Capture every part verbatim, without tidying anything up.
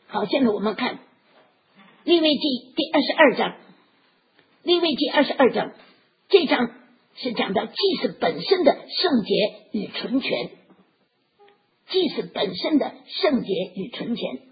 好，现在我们看利未记第二十二章，利未记二十二章这章是讲到祭司本身的圣洁与纯全，祭司本身的圣洁与纯全。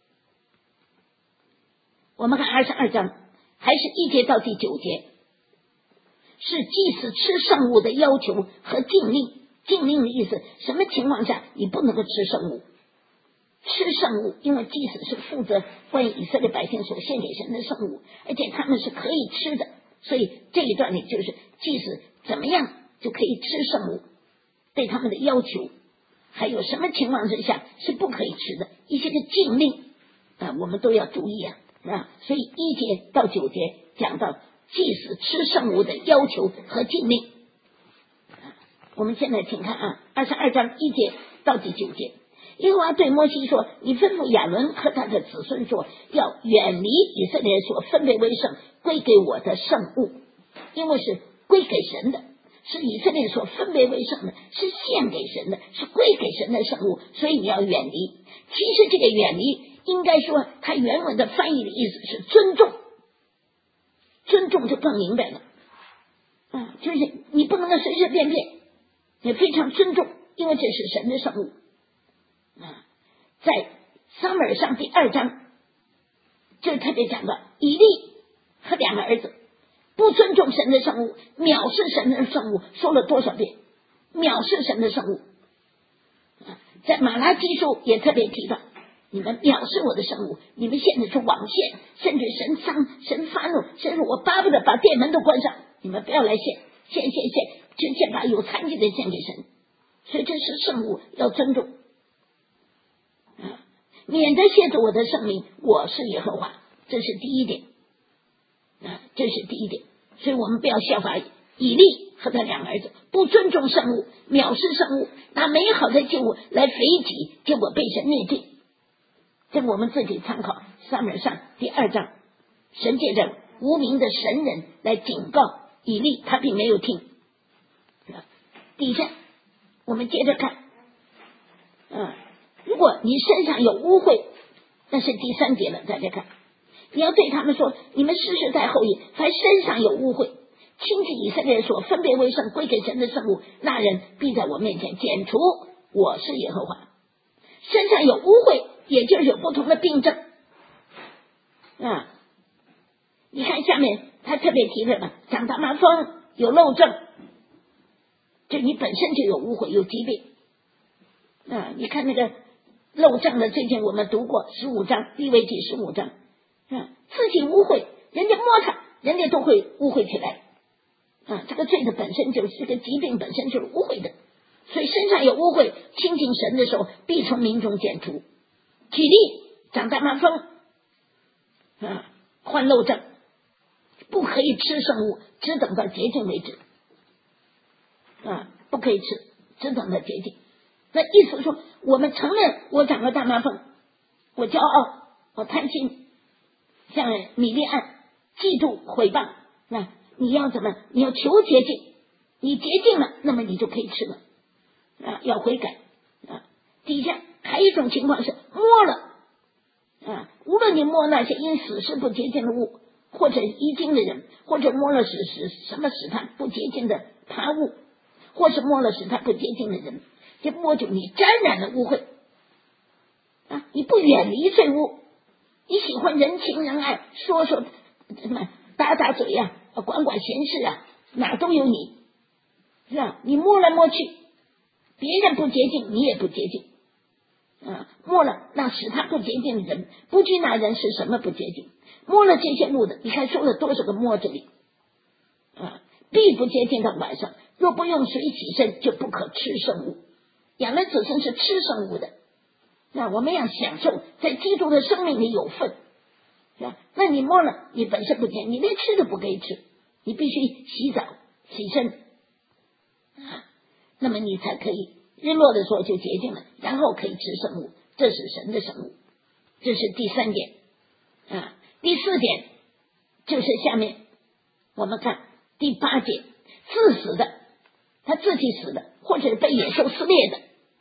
我们看二十二章，还是一节到第九节，是祭司吃圣物的要求和禁令。禁令的意思，什么情况下你不能够吃圣物？吃圣物，因为祭司是负责关于以色列百姓所献给神的圣物，而且他们是可以吃的，所以这一段里就是祭司怎么样就可以吃圣物，对他们的要求，还有什么情况之下是不可以吃的一些个禁令啊，我们都要注意啊啊！所以一节到九节讲到祭司吃圣物的要求和禁令。我们现在请看啊，二十二章一节到第九节，耶和华对摩西说：“你吩咐亚伦和他的子孙说，要远离以色列所分别为圣归给我的圣物，因为是归给神的，是以色列所分别为圣的，是献给神的，是归给神的圣物，所以你要远离。”其实这个远离应该说它原文的翻译的意思是尊重，尊重就更明白了啊，就是你不能够随随便便，也非常尊重，因为这是神的圣物啊。在撒母耳上第二章就特别讲到以利和两个儿子不尊重神的圣物，藐视神的圣物，说了多少遍藐视神的圣物啊。在马拉基书也特别提到，你们藐视我的圣物，你们现在是枉献，甚至神伤神发怒，甚至我巴不得把殿门都关上，你们不要来献献献献，就先把有残疾的献给神。所以这是圣物，要尊重啊，免得亵渎我的圣名，我是耶和华，这是第一点啊，这是第一点。所以我们不要效法以利和他两个儿子，不尊重圣物，藐视圣物，拿美好的祭物来肥己，结果被神灭尽。这个我们自己参考撒母耳上第二章，神借着无名的神人来警告以利，他并没有听。底下我们接着看，嗯，如果你身上有污秽，那是第三节了，大家看，你要对他们说，你们世世代后裔凡身上有污秽，亲戚以色列所分别为圣归给神的圣物，那人必在我面前剪除，我是耶和华。身上有污秽，也就是有不同的病症啊。你看下面他特别提了嘛，长大麻风，有漏症，就你本身就有污秽有疾病啊。你看那个漏症的，最近我们读过十五章利未记十五章啊，自己污秽，人家摸他，人家都会污秽起来啊。这个罪的本身就是这个疾病本身就是污秽的，所以身上有污秽，亲近神的时候必从民中剪除。举例，长大麻风啊，患漏症，不可以吃圣物，只等到洁净为止啊，不可以吃，只等到洁净。那意思说，我们承认我长了大麻风，我骄傲，我贪心，像米利暗嫉妒毁谤，那你要怎么？你要求洁净，你洁净了，那么你就可以吃了啊，要悔改啊。底下还有一种情况是摸了啊，无论你摸那些因死事不洁净的物，或者遗精的人，或者摸了使使什么使他不洁净的爬物，或是摸了使他不洁净的人，这摸就你沾染了污秽啊！你不远离罪污，你喜欢人情人爱，说说什么打打嘴呀、啊，管管闲事啊，哪都有你，是吧？你摸来摸去，别人不洁净，你也不洁净啊！摸了那使他不洁净的人，不知那人是什么不洁净。摸了这些物的，你看说了多少个摸这里啊？必不洁净到晚上，若不用水洗身，就不可吃圣物。养了子孙是吃圣物的，那我们要享受在基督的生命里有份，是吧？那你摸了，你本身不洁，你连吃都不可以吃，你必须洗澡洗身啊，那么你才可以日落的时候就洁净了，然后可以吃圣物，这是神的圣物。这是第三点啊。第四点就是下面我们看第八节，自死的，他自己死的，或者是被野兽撕裂的，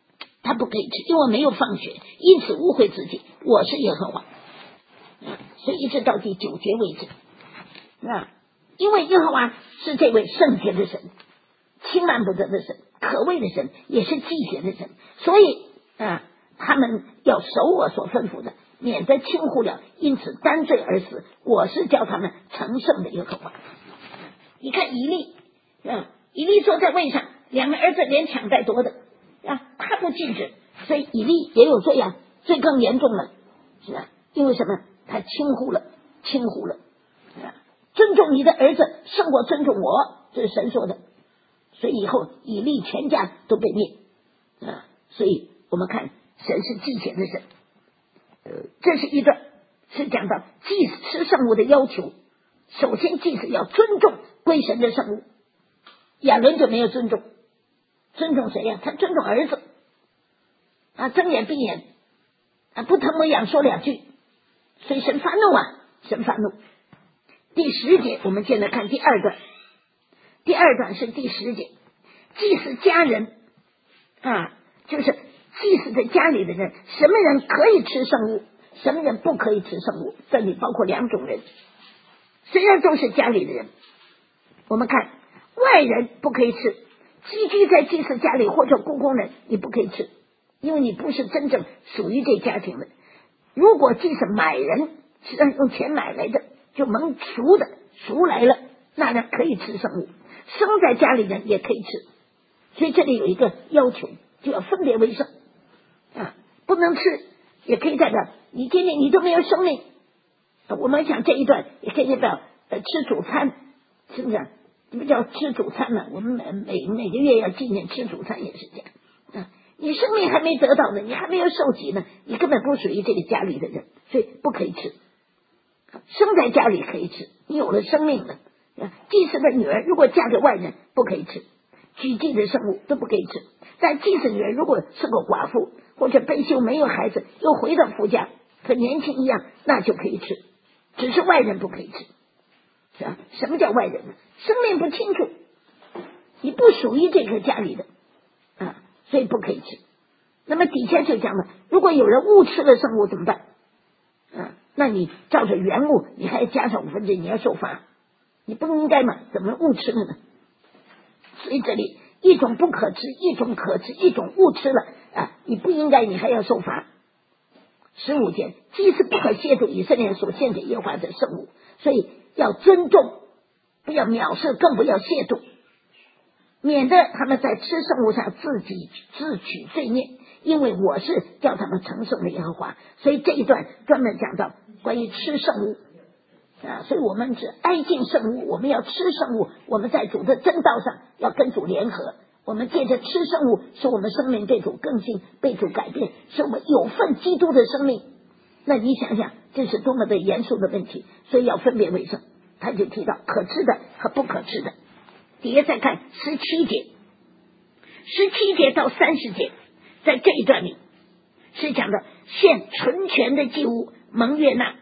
他不可以吃，因为没有放血，因此污秽自己，我是耶和华。啊，所以一直到第九节为止啊，因为耶和华是这位圣洁的神，轻慢不得的神，可畏的神，也是祭血的神，所以啊，他们要守我所吩咐的，免得轻忽了，因此担罪而死。我是叫他们成圣的耶和华。你看以利啊，以利坐在位上，两个儿子连抢带夺的啊，他不禁止，所以以利也有罪啊，罪更严重了，是吧？因为什么？他轻忽了，轻忽了啊！尊重你的儿子胜过尊重我，这是神说的。所以以后以利全家都被灭啊！所以我们看神是祭血的神，呃，这是一段是讲到祭司吃圣物的要求。首先，祭司要尊重归神的圣物。亚伦就没有尊重，尊重谁呀？他尊重儿子啊，睁眼闭眼啊，不疼我痒说两句。所以神发怒啊，神发怒。第十节，我们现在看第二段，第二段是第十节，祭司家人啊，就是祭司的家里的人，什么人可以吃圣物，什么人不可以吃圣物，这里包括两种人，虽然都是家里的人。我们看外人不可以吃，寄居在祭司家里或者雇工人你不可以吃，因为你不是真正属于这家庭的。如果祭司买人是用钱买来的，就蒙赎的赎来了，那人可以吃圣物，生在家里人也可以吃。所以这里有一个要求，就要分别为圣啊，不能吃，也可以代表你今天你都没有生命。我们讲这一段也可以代表呃吃主餐，是不是？什么叫吃主餐呢？我们每每每个月要纪念吃主餐，也是这样啊。你生命还没得到呢，你还没有受洗呢，你根本不属于这个家里的人，所以不可以吃。生在家里可以吃，你有了生命了。祭司的女儿如果嫁给外人不可以吃，举祭的圣物都不可以吃。但祭司女儿如果是个寡妇或者悲休没有孩子，又回到夫家和年轻一样，那就可以吃，只是外人不可以吃。是吧？什么叫外人呢？生命不清楚，你不属于这个家里的啊，所以不可以吃。那么底下就讲了，如果有人误吃了圣物怎么办？啊，那你照着原物，你还加上五分之一，你要受罚，你不应该嘛？怎么误吃了呢？所以这里一种不可吃，一种可吃，一种误吃了啊，你不应该，你还要受罚。十五节，祭司不可亵渎以色列所献给耶和华的圣物，所以要尊重，不要藐视，更不要亵渎，免得他们在吃圣物上自己自取罪孽。因为我是叫他们成圣的耶和华，所以这一段专门讲到关于吃圣物啊，所以我们是哀敬圣物，我们要吃圣物，我们在主的真道上要跟主联合，我们借着吃圣物使我们生命被主更新，被主改变，使我们有份基督的生命。那你想想这是多么的严肃的问题，所以要分别为圣。他就提到可吃的和不可吃的。底下再看十七节，十七节到三十节，在这一段里是讲的献纯全的祭物蒙悦纳，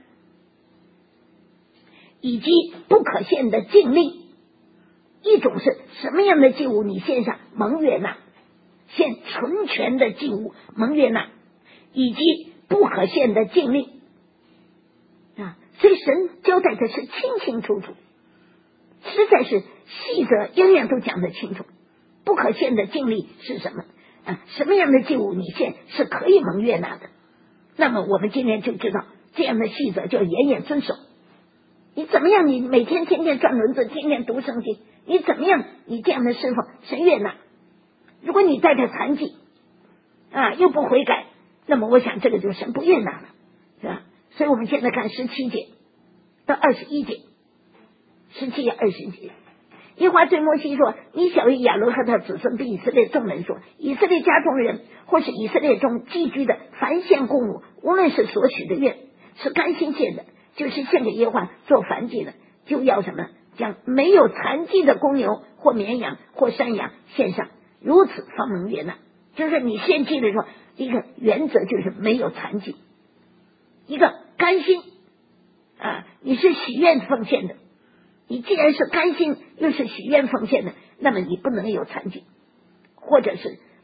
以及不可献的禁令。一种是什么样的祭物你献上蒙悦纳，献纯全的祭物蒙悦纳，以及不可献的禁令啊。所以神交代的是清清楚楚，实在是细则样样都讲得清楚。不可献的禁令是什么啊？什么样的祭物你献是可以蒙悦纳的？那么我们今天就知道这样的细则就要严严遵守。你怎么样？你每天天天转轮子，天天读圣经，你怎么样？你这样的侍奉神悦纳。如果你带着残疾啊，又不悔改，那么我想这个就神不悦纳了，是吧？所以我们现在看十七节到二十一节，十七二十节，耶和华对摩西说：“你晓谕亚伦和他子孙对以色列众人说，以色列家中人或是以色列中寄居的，凡献供物，无论是所许的愿，是甘心献的，就是献给耶和华做燔祭的，就要什么？将没有残疾的公牛或绵羊或山羊献上，如此方能悦纳。”就是你献祭的时候，一个原则就是没有残疾，一个甘心啊，你是许愿奉献的。你既然是甘心又是许愿奉献的，那么你不能有残疾，或者是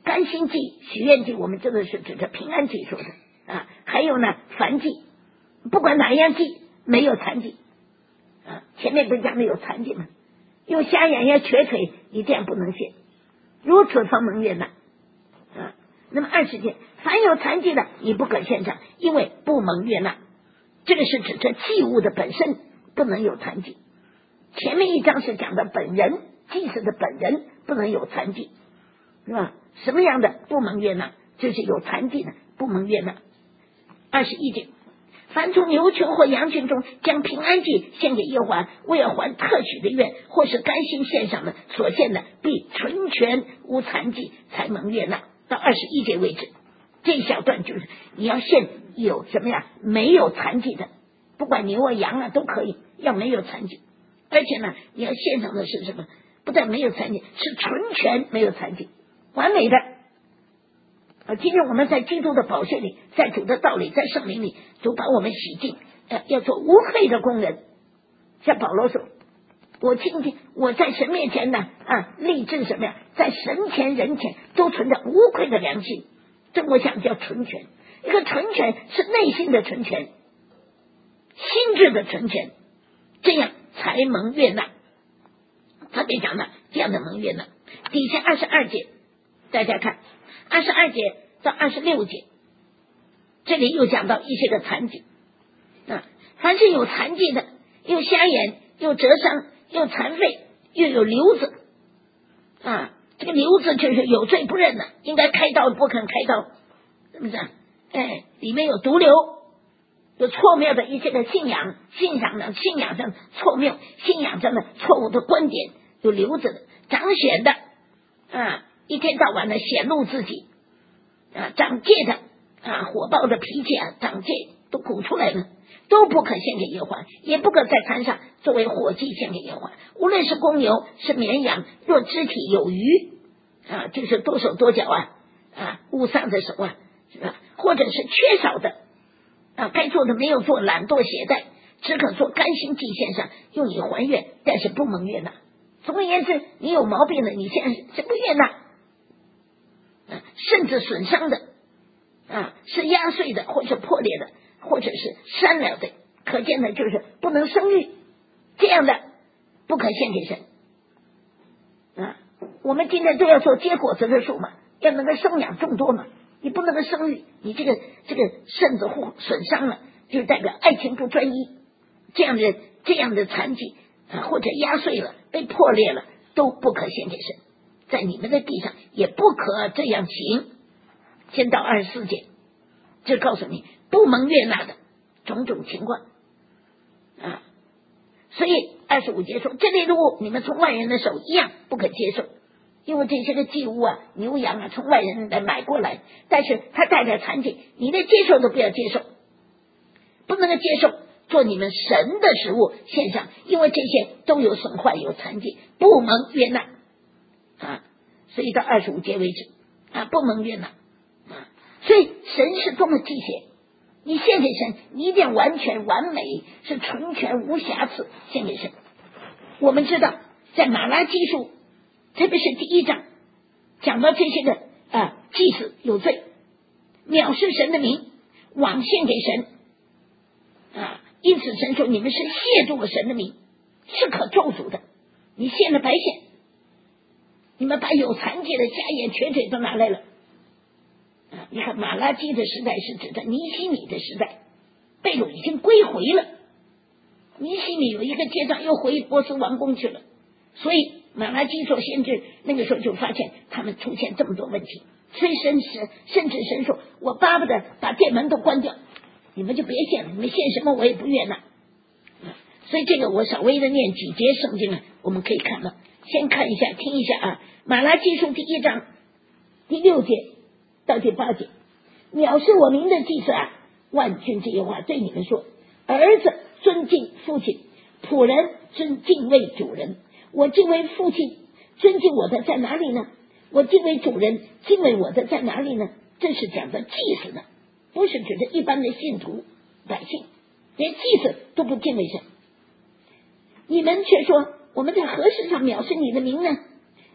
甘心祭、许愿祭，我们真的是指着平安祭说的啊。还有呢，燔祭，不管哪样祭，没有残疾啊。前面不是讲的有残疾吗？有瞎眼呀、瘸腿，你这样不能献，如此方蒙悦纳啊。那么二十节，凡有残疾的，你不可献上，因为不蒙悦纳。这个是指着祭物的本身不能有残疾。前面一章是讲的本人，祭司的本人不能有残疾，是吧？什么样的不蒙悦纳？就是有残疾的不蒙悦纳。二十一节，凡从牛群或羊群中将平安祭献给耶和华，为了还特许的愿，或是甘心献上的所献的，必纯全无残疾，才蒙悦纳。到二十一节为止，这一小段就是你要献有什么呀？没有残疾的，不管牛啊羊啊都可以，要没有残疾。而且呢，你要献上的是什么？不但没有残疾，是纯全没有残疾，完美的。啊，今天我们在基督的宝血里，在主的道理，在圣灵里，主把我们洗净，呃，要做无愧的工人。像保罗说，我今天我在神面前呢，啊，立志什么呀？在神前人前都存着无愧的良心，这我想叫纯全。一个纯全是内心的纯全，心智的纯全，这样才蒙悦纳。特别讲的这样的蒙悦纳。底下二十二节，大家看二十二节到二十六节，这里又讲到一些个残疾啊，凡是有残疾的，又瞎眼，又折伤，又残废，又有瘤子啊，这个瘤子就是有罪不认的，应该开刀不肯开刀，是不是？哎，里面有毒瘤，有错谬的一些个信仰，信仰上信仰上错谬，信仰上的错误的观点，有瘤子的，长癣的啊，一天到晚的显露自己啊，长戒的啊，火爆的脾气啊，长戒都鼓出来了，都不可献给耶和华，也不可在坛上作为火祭献给耶和华。无论是公牛是绵羊，若肢体有余啊，就是多手多脚啊啊，误丧的手啊，是吧？或者是缺少的啊，该做的没有做，懒惰懈怠，只可做甘心祭献上，用以还愿，但是不蒙悦纳。总而言之，你有毛病的，你现在是不悦纳啊，甚至损伤的啊，是压碎的，或者破裂的，或者是删了的，可见的就是不能生育，这样的不可献给神啊。我们今天都要做结果子的树嘛，要能够生养众多嘛，你不能够生育，你这个这个肾子或损伤了，就代表爱情不专一，这样的这样的残疾啊，或者压碎了，被破裂了，都不可献给神，在你们的地上也不可这样行。先到二十四节，这告诉你不蒙悦纳的种种情况啊。所以二十五节说，这类的物你们从外人的手一样不可接受，因为这些个祭物啊，牛羊啊，从外人来买过来，但是他带着残疾，你的接受都不要接受，不能够接受做你们神的食物献上，因为这些都有损坏有残疾，不蒙悦纳啊。所以到二十五节为止啊，不蒙悦纳啊。所以神是多么忌邪，你献给神，你一定要完全完美，是纯全无瑕疵献给神。我们知道在马拉基书，特别是第一章讲到这些个啊祭司有罪，藐视神的名，枉献给神啊，因此神说你们是亵渎了神的名，是可咒诅的，你献了白献，你们把有残疾的瞎眼瘸腿都拿来了啊。你看马拉基的时代是指的尼希米的时代，被掳已经归回了，尼希米有一个阶段又回波斯王宫去了，所以马拉基做先知那个时候就发现他们出现这么多问题，所以神是甚至神说我巴不得把殿门都关掉，你们就别献了，你们献什么我也不悦纳。所以这个我稍微的念几节圣经啊，我们可以看到，先看一下听一下啊，马拉基书第一章第六节到第八节，藐视我名的祭司啊，万军之耶和华对你们说，儿子尊敬父亲，仆人尊敬畏主人。我敬畏父亲尊敬我的在哪里呢？我敬畏主人敬畏我的在哪里呢？这是讲的祭司呢，不是指的一般的信徒百姓，连祭司都不敬畏神。你们却说我们在何事上藐视你的名呢？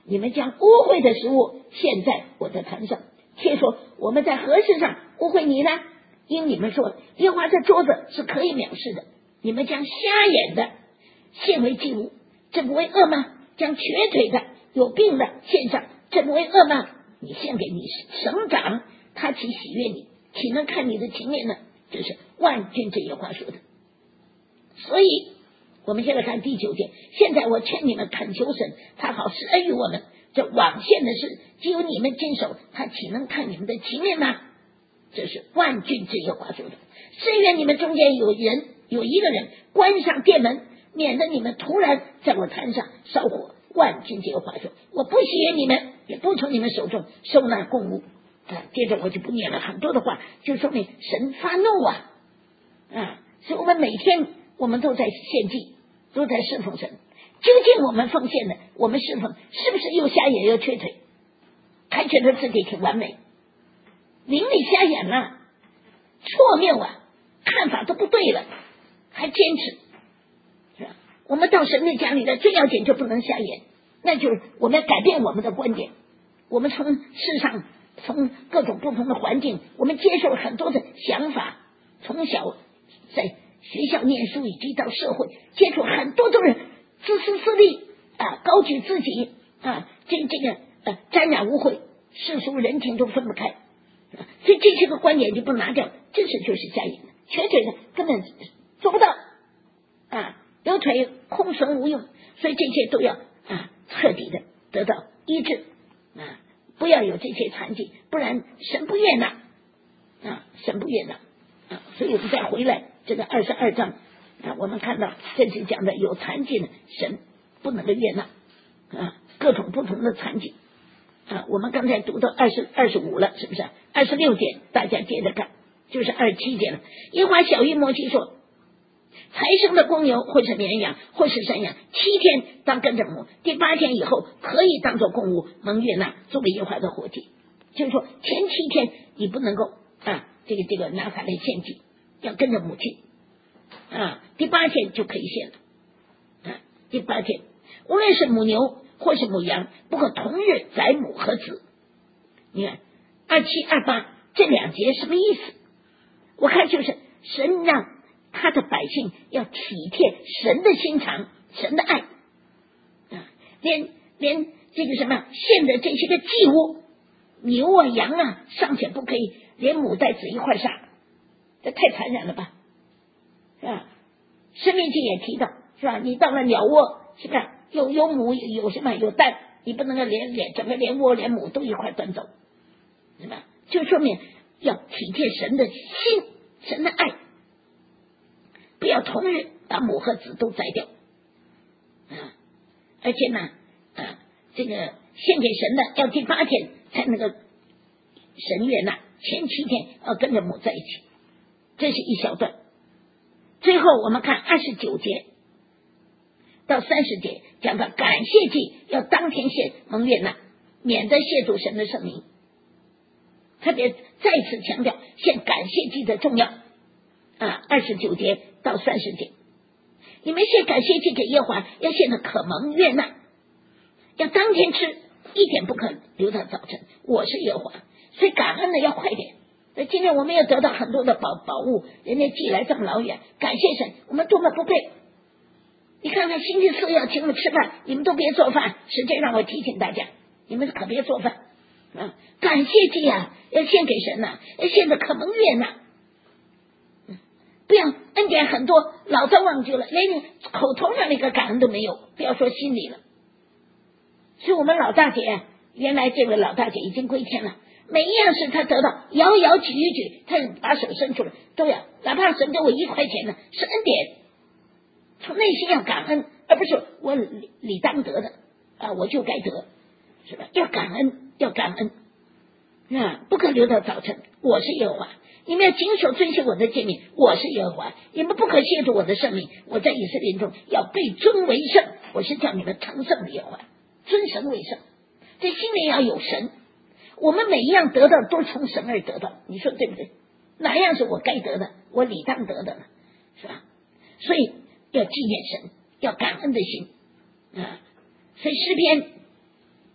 你们将污秽的食物献在我的坛上，却说我们在何事上污秽你呢？因你们说耶和华这桌子是可以藐视的。你们将瞎眼的献为祭物，这不为恶吗？将瘸腿的有病的献上，这不为恶吗？你献给你省长，他岂喜悦你？岂能看你的情面呢？这是万军之耶和华说的。所以我们现在看第九节，现在我劝你们恳求神，他好施恩于我们。这往现的事，只有你们经手，他岂能看你们的情面呢？这是万军之耶和华说的。甚愿你们中间有人有一个人关上殿门，免得你们突然在我坛上烧火。万军之耶和华说，我不喜悦你们，也不从你们手中收纳供物。啊，接着我就不念了很多的话，就说明神发怒啊啊！所以我们每天我们都在献祭，都在侍奉神。究竟我们奉献的，我们侍奉是不是又瞎眼又瘸腿，还觉得自己挺完美，灵里瞎眼了，错谬啊，看法都不对了，还坚持，是吧？我们到神的家里来，最要紧就不能瞎眼，那就是我们要改变我们的观点。我们从世上，从各种不同的环境，我们接受了很多的想法，从小在学校念书以及到社会接触很多都是自私自利啊，高举自己啊，这这个呃沾染污秽，世俗人情都分不开，啊、所以这些个观点就不拿掉，这是就是瞎眼的，瘸腿的根本做不到啊，有腿空绳无用，所以这些都要啊彻底的得到医治啊，不要有这些残疾，不然神不悦纳啊，神不悦纳啊，所以我们再回来这个二十二章啊，我们看到这是讲的有残疾的神不能够悦纳啊，各种不同的残疾啊，我们刚才读到二十二十五了，是不是？二十六节大家接着看，就是二十七节了。耶和华晓谕摩西说，才生的公牛或是绵羊或是山羊，七天当跟着母，第八天以后可以当作供物蒙悦纳，作为耶和华的活祭。就是说前七天你不能够啊，这个这个拿它来献祭，要跟着母亲啊，第八天就可以献了啊，第八天无论是母牛或是母羊，不可同日宰母和子。你看二七二八这两节什么意思？我看就是神让他的百姓要体贴神的心肠，神的爱啊，连连这个什么献的这些个祭物，牛啊羊啊尚且不可以连母带子一块杀，这太残忍了吧，是吧？申命记也提到，是吧？你到了鸟窝，是吧？有有母有什么有蛋，你不能够连连整个连窝连母都一块端走，是吧？就说明要体贴神的心，神的爱，不要同日把母和子都宰掉啊！而且呢，啊，这个献给神的要第八天才能够神悦纳，前七天要跟着母在一起。这是一小段。最后我们看二十九节到三十节，讲到感谢祭要当天献蒙悦纳，免得亵渎神的圣名。特别再次强调献感谢祭的重要啊！二十九节到三十节，你们献感谢祭给耶和华，要献的可蒙悦纳，要当天吃，一点不可留到早晨。我是耶和华，所以感恩的要快点。那今天我们要得到很多的宝宝物，人家寄来这么老远，感谢神，我们多么不配。你看看星期四要请我们吃饭，你们都别做饭，实际让我提醒大家，你们可别做饭啊！感谢祭啊，要献给神呐、啊，要献的可蒙悦纳。不要恩典很多，老早忘记了，连你口头上那个感恩都没有，不要说心里了。所以我们老大姐，原来这位老大姐已经归天了，每一样事她得到，摇摇举一举，她把手伸出来都要，哪怕神给我一块钱呢，是恩典，从内心要感恩，而不是我理理当得的啊，我就该得，是吧？要感恩，要感恩啊，不可留到早晨。我是耶和华，你们要谨守遵守我的诫命，我是耶和华，你们不可亵渎我的圣名。我在以色列中要被尊为圣，我是叫你们成圣的耶和华，尊神为圣。这心里要有神，我们每一样得到都是从神而得到，你说对不对？哪样是我该得的，我理当得的呢？是吧？所以要纪念神，要感恩的心啊。所以诗篇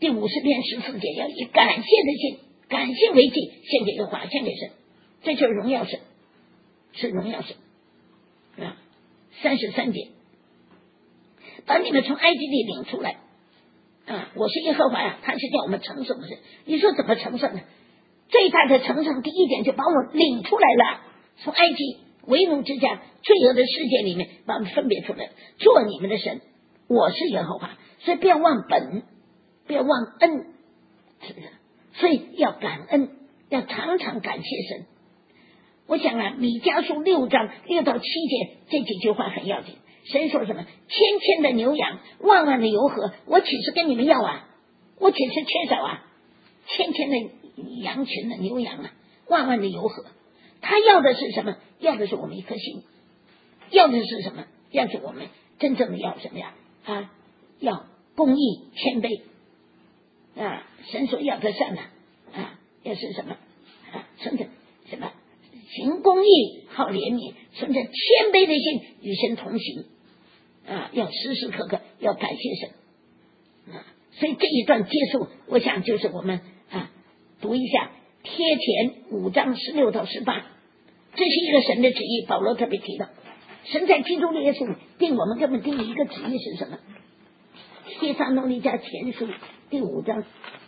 第五十篇十四节，要以感谢的心，感谢为祭，献给耶和华，献给神，这就是荣耀神，是荣耀神啊。三十三节，把你们从埃及地领出来啊！我是耶和华呀，他是叫我们成圣的神。你说怎么成圣呢？最大的成圣，第一点就把我领出来了，从埃及为奴之家罪恶的世界里面把我们分别出来，做你们的神。我是耶和华，所以不要忘本，不要忘恩，是不是？所以要感恩，要常常感谢神。我想啊，米迦书六章六到七节这几句话很要紧。神说什么？千千的牛羊，万万的油河，我岂是跟你们要啊？我岂是缺少啊？千千的羊群的牛羊啊，万万的油河，他要的是什么？要的是我们一颗心，要的是什么？要是我们真正的要什么呀？啊，要公义谦卑啊！神所要的善呢啊，要是什么啊？存着什么？行公义，好怜悯，存着谦卑的心，与神同行啊！要时时刻刻要感谢神啊！所以这一段结束，我想就是我们啊读一下贴前五章十六到十八，这是一个神的旨意。保罗特别提到，神在基督耶稣里定我们根本定一个旨意是什么？帖撒罗尼迦前书第五章，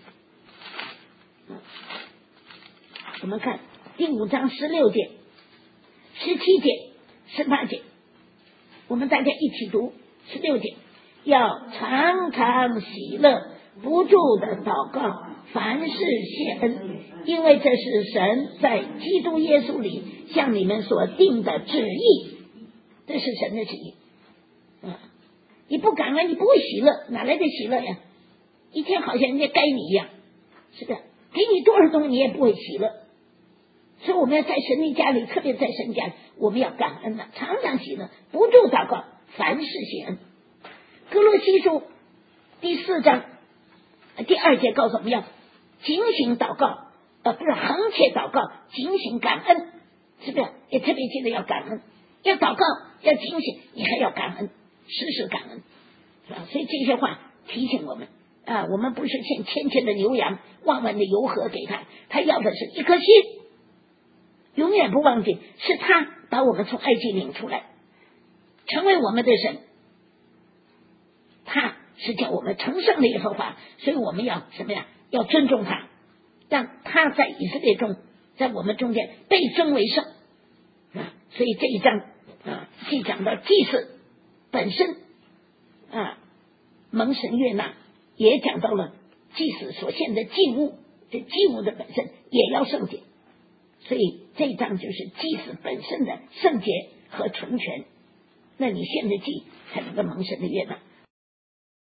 我们看第五章十六节、十七节、十八节，我们大家一起读。十六节，要常常喜乐，不住的祷告，凡事谢恩，因为这是神在基督耶稣里向你们所定的旨意。这是神的旨意啊！你不感恩，你不会喜乐，哪来的喜乐呀？一天好像人家该你一样，是的，给你多少东西你也不会喜乐。所以我们要在神的家里，特别在神家里，我们要感恩的，常常喜乐，不住祷告，凡事谢恩。哥罗西书第四章第二节告诉我们要警醒祷告，呃，不是横切祷告，警醒感恩，是不是？也特别记得要感恩，要祷告，要警醒，你还要感恩，时时感恩，是吧？所以这些话提醒我们啊，我们不是献千千的牛羊，万万的油河给他，他要的是一颗心。永远不忘记是他把我们从埃及领出来，成为我们的神，他是叫我们成圣的耶和华，所以我们要什么呀？要尊重他，让他在以色列中，在我们中间被尊为圣啊！所以这一章啊，既讲到祭祀本身啊蒙神悦纳，也讲到了祭祀所献的祭物，这祭物的本身也要圣洁。所以这一章就是祭祀本身的圣洁和纯全，那你献的祭才能够蒙神的悦纳。